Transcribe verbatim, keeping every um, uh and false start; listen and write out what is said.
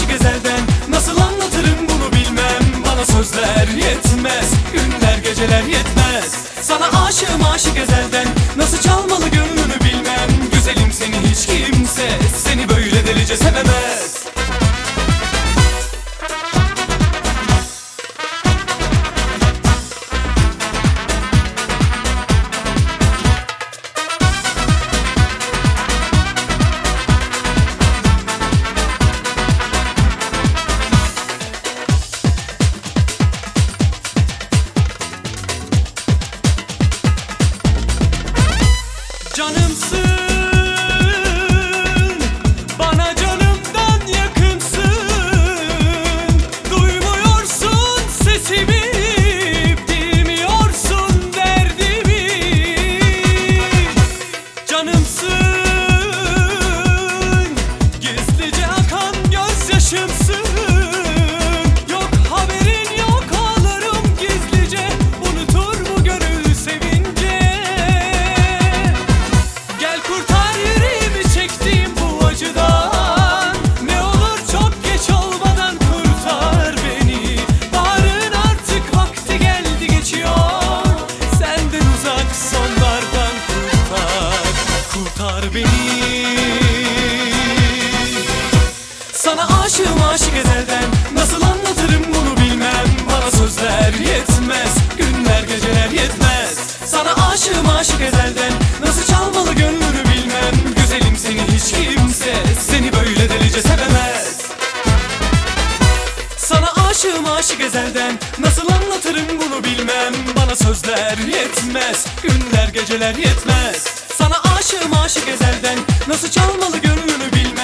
aşık ezelden nasıl anlatırım bunu bilmem. Bana sözler yetmez, günler geceler yetmez. Sana aşığım aşık ezelden, nasıl çalmalı gönlünü bilmem. Güzelim seni hiç kimse, seni böyle delice sevemez. Canımsın, bana canımdan yakınsın. Duymuyorsun sesimi, bilmiyorsun derdimi. Canımsın, gizlice akan gözyaşımsın. Yok haberin yok, ağlarım gizlice. Unutur mu gönül sevince? Gel kurtar yüreğimi çektiğim bu acıdan. Ne olur çok geç olmadan kurtar beni. Baharın artık vakti geldi geçiyor. Senden uzak sonlardan kurtar, kurtar beni. Sana aşığım aşık ezelden, nasıl anlatırım bunu bilmem. Bana sözler yetmez, günler geceler yetmez. Sana aşığım aşık ezelden, nasıl çalmalı gönlünü bilmem. Güzelim seni hiç kimse, seni böyle delice sevemez. Sana aşığım aşık ezelden, nasıl anlatırım bunu bilmem. Bana sözler yetmez, günler geceler yetmez. Sana aşığım aşık ezelden, nasıl çalmalı gönlünü bilmem.